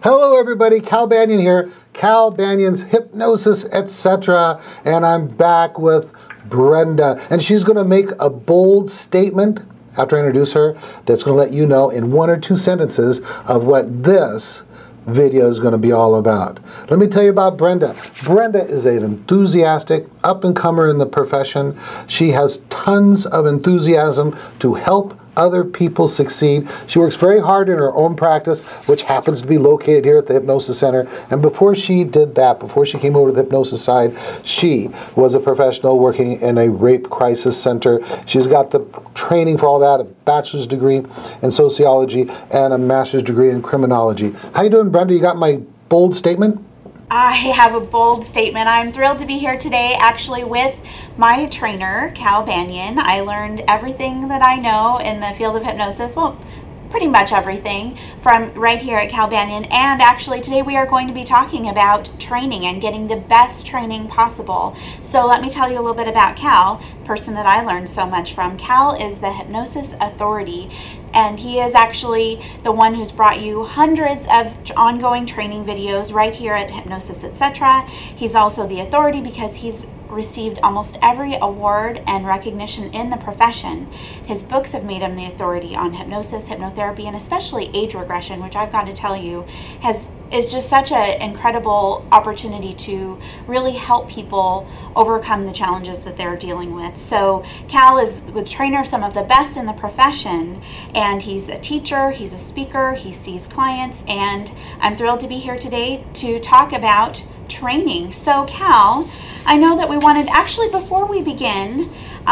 Hello everybody, Cal Banyan here, Cal Banyan's Hypnosis, etc. And I'm back with Brenda. And she's going to make a bold statement after I introduce her that's going to let you know in 1 or 2 sentences of what this video is going to be all about. Let me tell you about Brenda. Brenda is an enthusiastic up-and-comer in the profession. She has tons of enthusiasm to help other people succeed. She works very hard in her own practice, which happens to be located here at the Hypnosis Center. And before she did that, before she came over to the hypnosis side, she was a professional working in a rape crisis center. She's got the training for all that, a bachelor's degree in sociology and a master's degree in criminology. How you doing, Brenda? You got my bold statement? I have a bold statement. I'm thrilled to be here today actually with my trainer, Cal Banyan. I learned everything that I know in the field of hypnosis, well, pretty much everything from right here at Cal Banyan. And actually today we are going to be talking about training and getting the best training possible. So let me tell you a little bit about Cal, the person that I learned so much from. Cal is the hypnosis authority, and he is actually the one who's brought you hundreds of ongoing training videos right here at Hypnosis, etc. He's also the authority because he's received almost every award and recognition in the profession. His books have made him the authority on hypnosis, hypnotherapy, and especially age regression, which I've got to tell you is just such an incredible opportunity to really help people overcome the challenges that they're dealing with. So Cal is the trainer of some of the best in the profession, and he's a teacher, he's a speaker, he sees clients, and I'm thrilled to be here today to talk about training. So Cal, I know that we wanted, actually before we begin,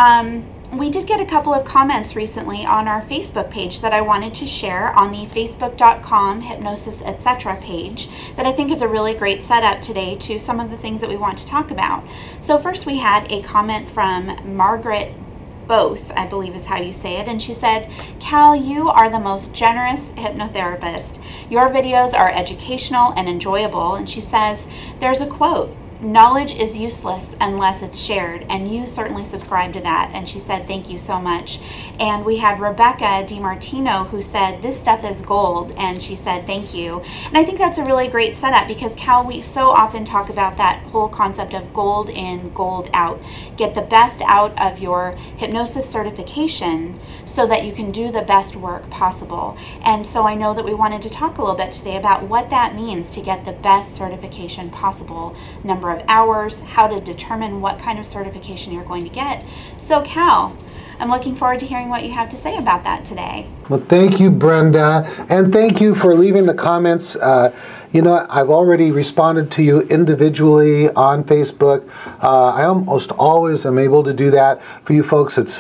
we did get a couple of comments recently on our Facebook page that I wanted to share on the facebook.com hypnosis etc. page that I think is a really great setup today to some of the things that we want to talk about. So first we had a comment from Margaret Both, I believe is how you say it, and she said, Cal, you are the most generous hypnotherapist. Your videos are educational and enjoyable, and she says, there's a quote, knowledge is useless unless it's shared, and you certainly subscribe to that. And she said thank you so much. And we had Rebecca DiMartino who said this stuff is gold, and she said thank you. And I think that's a really great setup because Cal, we so often talk about that whole concept of gold in, gold out. Get the best out of your hypnosis certification so that you can do the best work possible. And so I know that we wanted to talk a little bit today about what that means to get the best certification possible, number of hours, how to determine what kind of certification you're going to get. So Cal, I'm looking forward to hearing what you have to say about that today. Well, thank you, Brenda, and thank you for leaving the comments. You know, I've already responded to you individually on Facebook. I almost always am able to do that for you folks. It's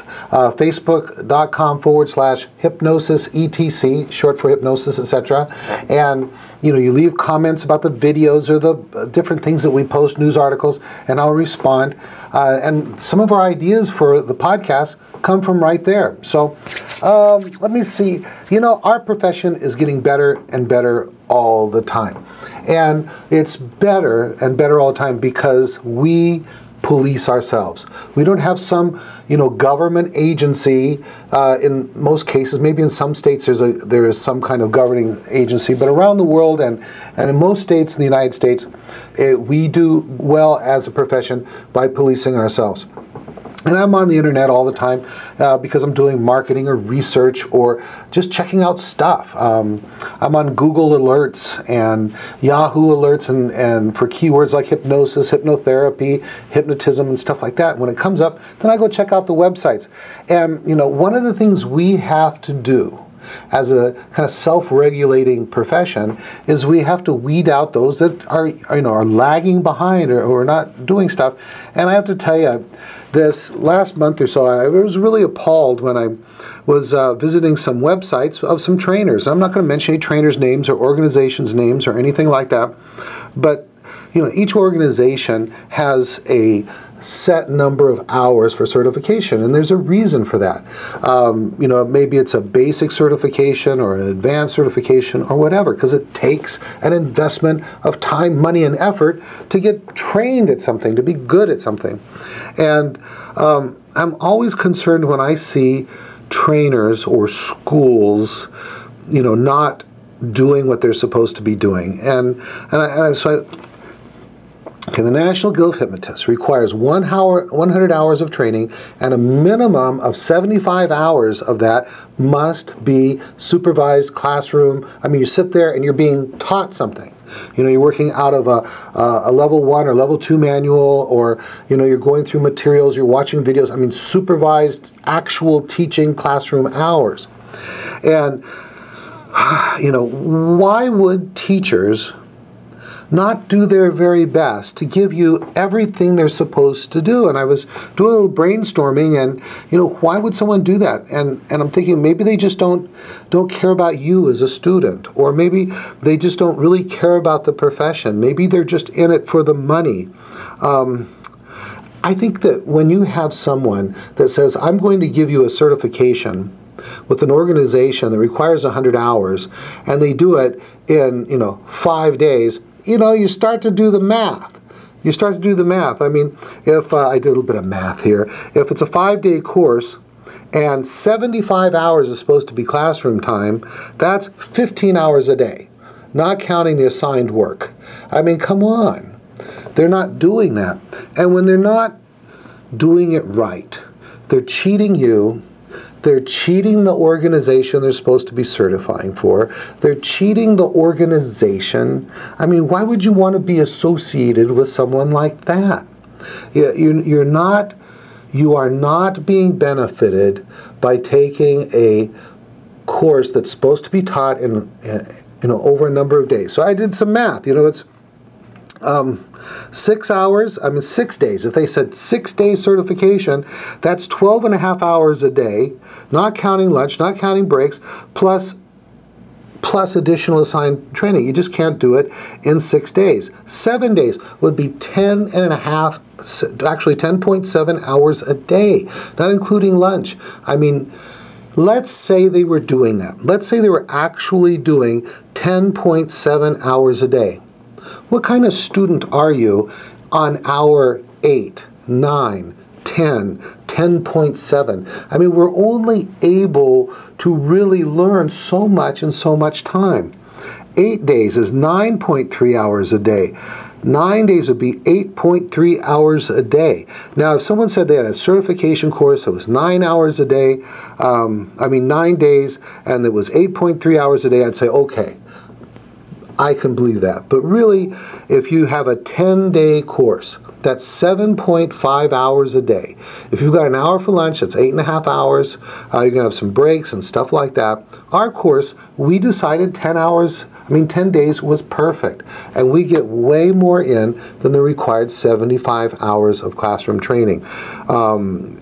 facebook.com/hypnosis etc., short for hypnosis, etc. And you know, you leave comments about the videos or the different things that we post, news articles, and I'll respond. And some of our ideas for the podcast come from right there. So let me see. You know, our profession is getting better and better all the time. And it's better and better all the time because we police ourselves. We don't have some, you know, government agency in most cases. Maybe in some states there is some kind of governing agency, but around the world and in most states in the United States, we do well as a profession by policing ourselves. And I'm on the internet all the time because I'm doing marketing or research or just checking out stuff. I'm on Google Alerts and Yahoo Alerts and for keywords like hypnosis, hypnotherapy, hypnotism, and stuff like that. When it comes up, then I go check out the websites. And you know, one of the things we have to do as a kind of self-regulating profession is we have to weed out those that are lagging behind or are not doing stuff. And I have to tell you, this last month or so, I was really appalled when I was visiting some websites of some trainers. I'm not going to mention any trainers' names or organizations' names or anything like that, but you know, each organization has a set number of hours for certification, and there's a reason for that. You know, maybe it's a basic certification or an advanced certification or whatever, because it takes an investment of time, money, and effort to get trained at something, to be good at something. And I'm always concerned when I see trainers or schools, you know, not doing what they're supposed to be doing. Okay, the National Guild of Hypnotists requires 100 hours of training, and a minimum of 75 hours of that must be supervised classroom. I mean, you sit there and you're being taught something. You know, you're working out of a level 1 or level 2 manual, or, you know, you're going through materials, you're watching videos. I mean, supervised, actual teaching classroom hours. And, you know, why would teachers not do their very best to give you everything they're supposed to do? And I was doing a little brainstorming, and, you know, why would someone do that? And I'm thinking maybe they just don't care about you as a student, or maybe they just don't really care about the profession. Maybe they're just in it for the money. I think that when you have someone that says, I'm going to give you a certification with an organization that requires 100 hours, and they do it in, you know, 5 days, you know, you start to do the math. You start to do the math. I mean, if I did a little bit of math here, if it's a 5-day course and 75 hours is supposed to be classroom time, that's 15 hours a day, not counting the assigned work. I mean, come on. They're not doing that. And when they're not doing it right, they're cheating you. They're cheating the organization they're supposed to be certifying for. They're cheating the organization. I mean, why would you want to be associated with someone like that? You are not being benefited by taking a course that's supposed to be taught in over a number of days. So I did some math. You know, it's 6 hours, 6 days. If they said 6 day certification, that's 12.5 hours a day, not counting lunch, not counting breaks, plus additional assigned training. You just can't do it in 6 days. 7 days would be 10.7 hours a day, not including lunch. I mean, let's say they were doing that. Let's say they were actually doing 10.7 hours a day. What kind of student are you on hour 8, 9, 10, 10.7? I mean, we're only able to really learn so much in so much time. 8 days is 9.3 hours a day. 9 days would be 8.3 hours a day. Now, if someone said they had a certification course that was 9 hours a day, 9 days, and it was 8.3 hours a day, I'd say, okay, I can believe that. But really, if you have a 10-day course, that's 7.5 hours a day. If you've got an hour for lunch, that's 8.5 hours. You're going to have some breaks and stuff like that. Our course, we decided 10 days was perfect. And we get way more in than the required 75 hours of classroom training. And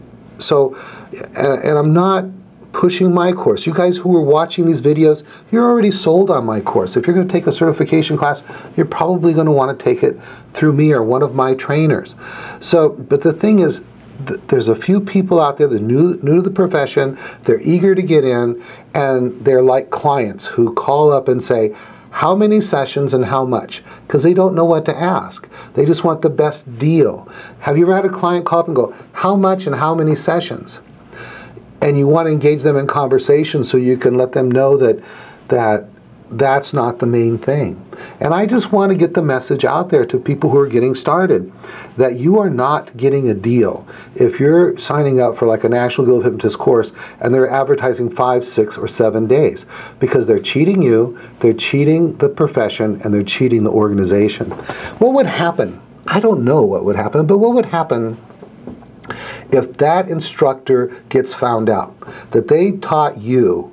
I'm not pushing my course. You guys who are watching these videos, you're already sold on my course. If you're going to take a certification class, you're probably going to want to take it through me or one of my trainers. But the thing is, there's a few people out there that are new to the profession, they're eager to get in, and they're like clients who call up and say, how many sessions and how much? Because they don't know what to ask. They just want the best deal. Have you ever had a client call up and go, how much and how many sessions? And you want to engage them in conversation so you can let them know that's not the main thing. And I just want to get the message out there to people who are getting started that you are not getting a deal if you're signing up for like a National Guild of Hypnotists course and they're advertising 5, 6, or 7 days, because they're cheating you, they're cheating the profession, and they're cheating the organization. What would happen? I don't know what would happen, but what would happen if that instructor gets found out that they taught you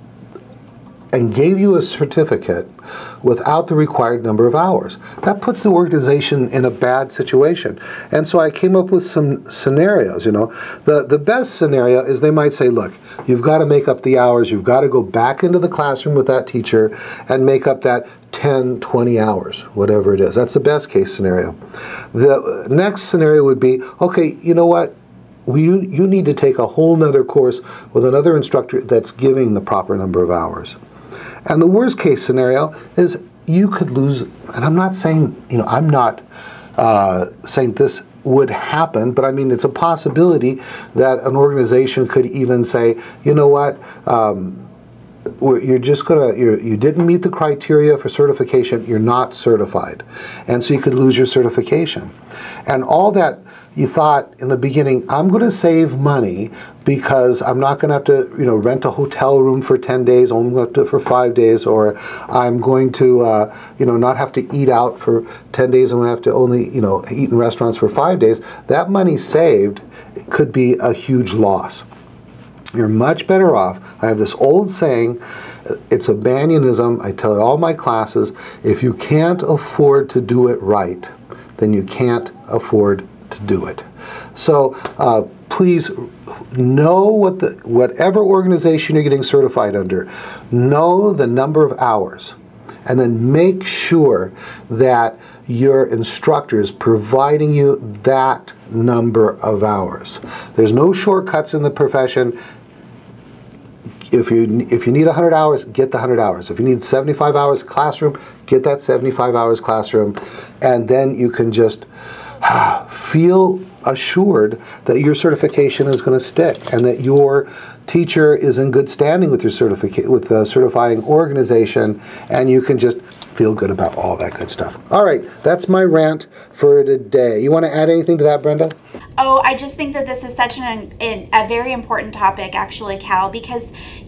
and gave you a certificate without the required number of hours? That puts the organization in a bad situation. And so I came up with some scenarios. You know, the best scenario is they might say, look, you've got to make up the hours. You've got to go back into the classroom with that teacher and make up that 10, 20 hours, whatever it is. That's the best case scenario. The next scenario would be, okay, you know what? You need to take a whole nother course with another instructor that's giving the proper number of hours. And the worst case scenario is you could lose, and I'm not saying, I'm not saying this would happen, but I mean, it's a possibility that an organization could even say, you know what, you're just you didn't meet the criteria for certification, you're not certified. And so you could lose your certification. And all that you thought in the beginning, I'm going to save money because I'm not going to have to, rent a hotel room for 10 days, only going to do it for 5 days, or I'm going to, not have to eat out for 10 days, I'm going to have to only, eat in restaurants for 5 days. That money saved could be a huge loss. You're much better off. I have this old saying, it's a Banyonism, I tell it all my classes, if you can't afford to do it right, then you can't afford to do it. So please know whatever organization you're getting certified under, know the number of hours, and then make sure that your instructor is providing you that number of hours. There's no shortcuts in the profession. If you need 100 hours, get the 100 hours. If you need 75 hours classroom, get that 75 hours classroom, and then you can just feel assured that your certification is going to stick and that your teacher is in good standing with your with the certifying organization, and you can just feel good about all that good stuff. All right, that's my rant for today. You want to add anything to that, Brenda? Oh, I just think that this is such a very important topic, actually, Cal, because,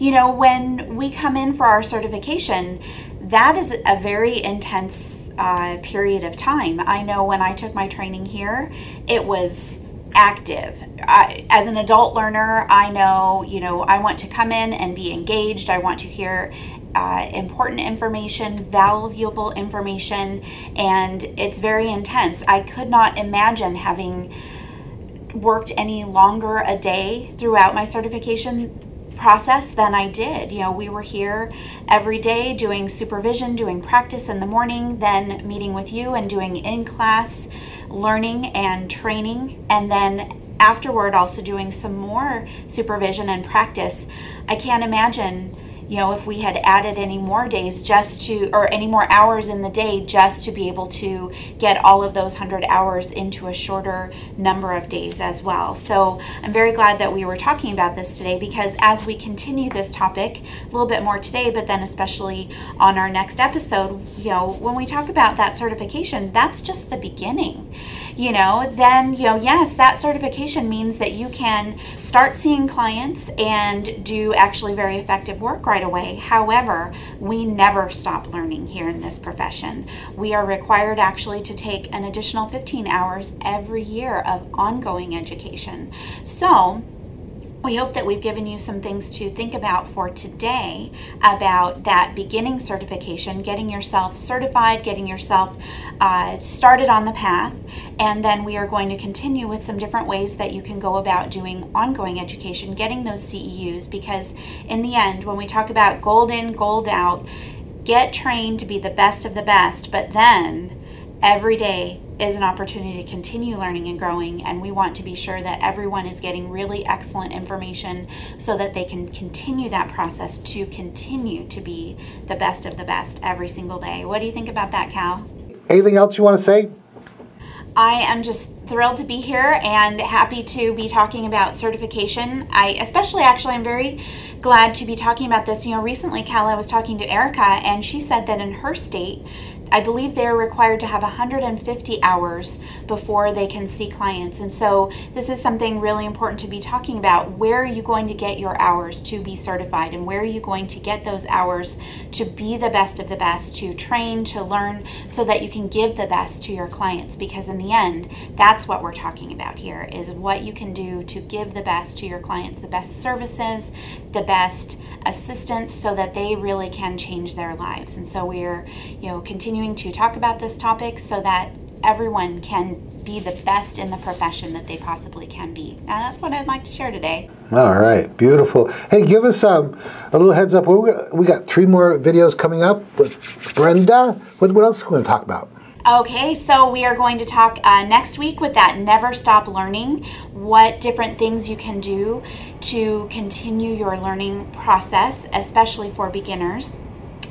when we come in for our certification, that is a very intense period of time. I know when I took my training here, it was active. As an adult learner, I know, I want to come in and be engaged. I want to hear important information, valuable information, and it's very intense. I could not imagine having worked any longer a day throughout my certification process than I did. We were here every day doing supervision, doing practice in the morning, then meeting with you and doing in-class learning and training, and then afterward also doing some more supervision and practice. I can't imagine if we had added any more days or any more hours in the day just to be able to get all of those 100 hours into a shorter number of days as well. So I'm very glad that we were talking about this today, because as we continue this topic a little bit more today, but then especially on our next episode, when we talk about that certification, that's just the beginning. Then, yes, that certification means that you can start seeing clients and do actually very effective work right away. However, we never stop learning here in this profession. We are required actually to take an additional 15 hours every year of ongoing education. So we hope that we've given you some things to think about for today about that beginning certification, getting yourself certified, getting yourself started on the path, and then we are going to continue with some different ways that you can go about doing ongoing education, getting those CEUs, because in the end, when we talk about gold in, gold out, get trained to be the best of the best, but then every day is an opportunity to continue learning and growing, and we want to be sure that everyone is getting really excellent information so that they can continue that process to continue to be the best of the best every single day. What do you think about that, Cal? Anything else you want to say? I am just thrilled to be here and happy to be talking about certification. I'm very glad to be talking about this. Recently, Cal, I was talking to Erica, and she said that in her state, I believe they're required to have 150 hours before they can see clients. And so this is something really important to be talking about. Where are you going to get your hours to be certified, and where are you going to get those hours to be the best of the best, to train, to learn, so that you can give the best to your clients? Because in the end, that's what we're talking about here, is what you can do to give the best to your clients, the best services, the best assistance, so that they really can change their lives. And so we're continuing to talk about this topic so that everyone can be the best in the profession that they possibly can be. Now, that's what I'd like to share today. All right, beautiful. Hey, give us a little heads up. We got 3 more videos coming up with Brenda. What else are we going to talk about? Okay, so we are going to talk next week with that Never Stop Learning, what different things you can do to continue your learning process, especially for beginners.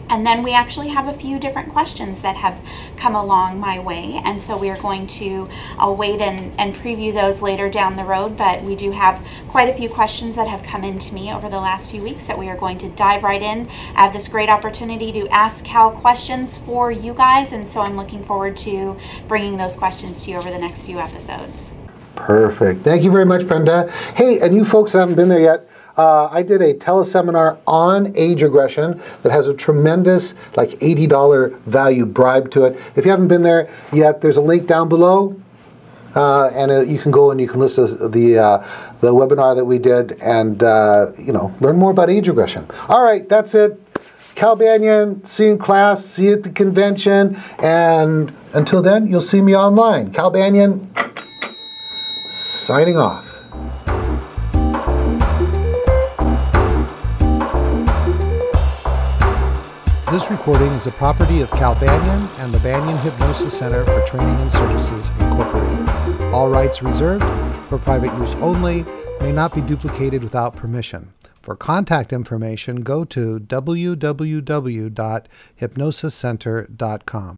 And then we actually have a few different questions that have come along my way. And so we are going to, I'll wait and preview those later down the road, but we do have quite a few questions that have come in to me over the last few weeks that we are going to dive right in. I have this great opportunity to ask Cal questions for you guys, and so I'm looking forward to bringing those questions to you over the next few episodes. Perfect. Thank you very much, Brenda. Hey, and you folks that haven't been there yet, I did a teleseminar on age regression that has a tremendous, like $80 value bribe to it. If you haven't been there yet, there's a link down below, and you can go and you can listen to the webinar that we did, and learn more about age regression. All right, that's it. Cal Banyan, see you in class, see you at the convention, and until then, you'll see me online. Cal Banyan, signing off. This recording is the property of Cal Banyan and the Banyan Hypnosis Center for Training and Services, Incorporated. All rights reserved, for private use only, may not be duplicated without permission. For contact information, go to www.hypnosiscenter.com.